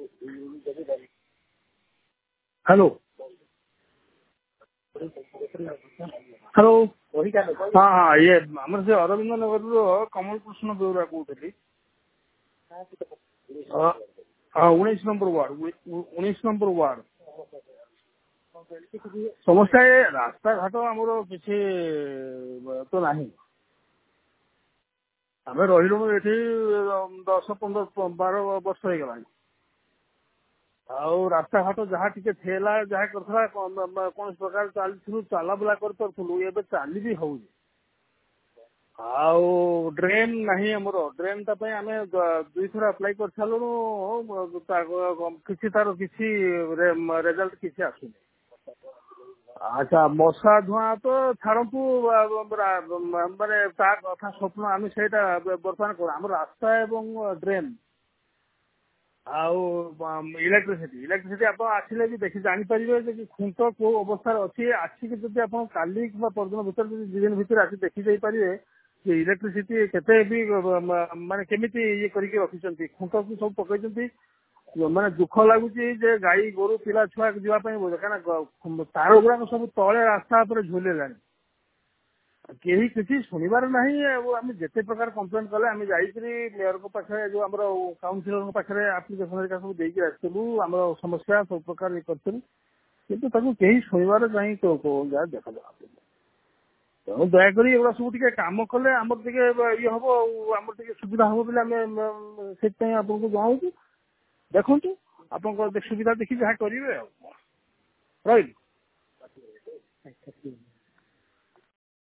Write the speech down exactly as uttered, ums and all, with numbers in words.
hello hello हाँ हाँ ये आमर से अरविंद नगर कमल कृष्ण बेउरा कहते उन्नीस नंबर वार्ड उन्नीस नंबर वार्ड समस्या ये रास्ता घाट आमर किसी तो नहीं आम रही ये दस पंद्रह बार वर्ष हो गला रास्ता घाट जहाँ टे थेला जहाँ करथला कौन प्रकार चलू चला बुला कर पार्थलु एबे चाली भी हो ड्रेन नहीं आमर ड्रेन टाइम आम दुई थर अप्लाई कर सारूँ किसी तार किसी रेजल्ट किसी आसुनी अच्छा मशा धुआं तो छाड़ू माने कथा स्वप्न आम से बर्तमान कर आम रास्ता एवं ड्रेन इलेक्ट्रिसिटी इलेक्ट्रिसिटी आप आसिले भी देखी जानीपर खुंट कौ अवस्था अच्छी आसिक जब आप काली कि परदिन भर दिन भर आसी देखी जापारे इलेक्ट्रिसिटी केते भी माने केमिति ये करके रखिछंती खुंट को सब पकई माने दुख लगुच गाई गोरु पिला छुआ जावाई कहीं तार गुड़ाक सब तले रास्ता झूलेला कहीं किसी शुणवार ना आम जिते प्रकार कम्प्लेन कले आम जाइए मेयर पाखे जो आम काउनसिलर पाखे आप्लिकेसन सब देकी आसलु आम समस्या सब प्रकार ये करूँ कि कहीं शुणवार कहीं जहाँ देखा तेणु दयाक एगुड़ा सब टे कम कले आम टे ये हम आम टे सुविधा हम बोले से आपको जनाऊँ देखु आप सुविधा देखी जहाँ करेंगे रही